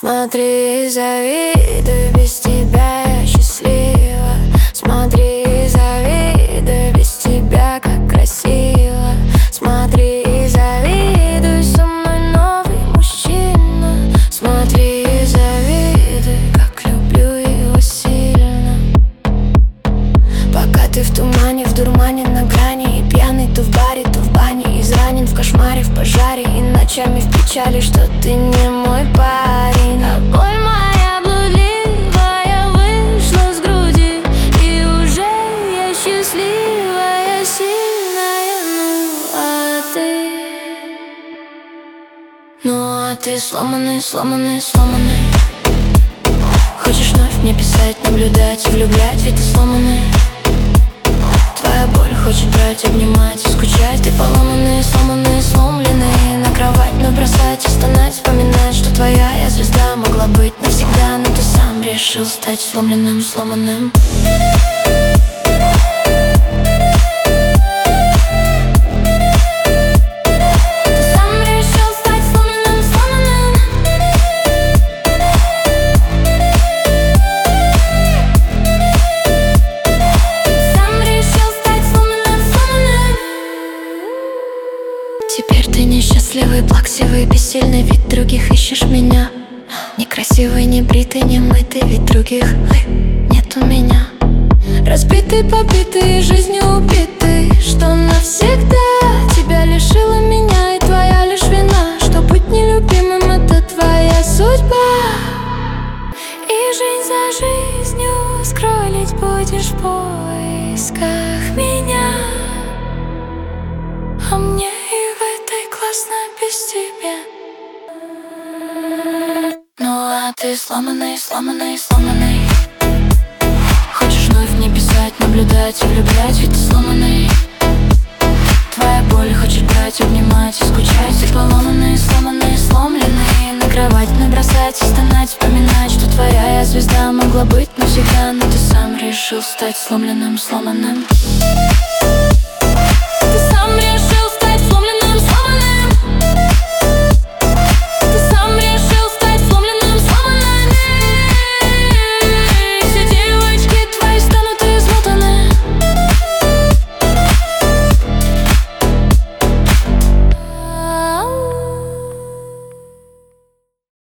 Смотри, завидуй, без тебя я счастлива. Смотри, завидуй, без тебя как красиво. Смотри, завидуй, со мной новый мужчина. Смотри, завидуй, как люблю его сильно. Пока ты в тумане, в дурмане, на грани, и пьяный то в баре, то в бане, изранен в кошмаре, в пожаре, и ночами в печали, что ты не мой парень. А боль моя блудливая вышла с груди, и уже я счастливая, сильная. Ну а ты сломанный, сломанный, сломанный. Хочешь вновь мне писать, наблюдать и влюблять, ведь ты сломанный. Твоя боль хочет брать, обнимать и скучать. Ты поломанный, сломанный, сломленный. На кровать набросать и стонать, вспоминать, что твоя я звезда могла быть навсегда, но ты сам решил стать сломленным, сломанным. Теперь ты несчастливый, плаксивый, бессильный, ведь других ищешь меня. Некрасивый, небритый, немытый, ведь других нет у меня. Разбитый, побитый, жизнью убитый, что навсегда тебя лишила меня, и твоя лишь вина, что быть нелюбимым — это твоя судьба. И жизнь за жизнью скроллить будешь в поисках меня, а мне классно без тебя. Ну а ты сломанный, сломанный, сломанный. Хочешь вновь мне писать, наблюдать и влюблять, ведь ты сломанный. Твоя боль хочет брать, обнимать и скучать. Ты поломанный, сломанный, сломленный. На кровать набросать и стонать, вспоминать, что твоя я звезда могла быть навсегда, но ты сам решил стать сломленным, сломанным.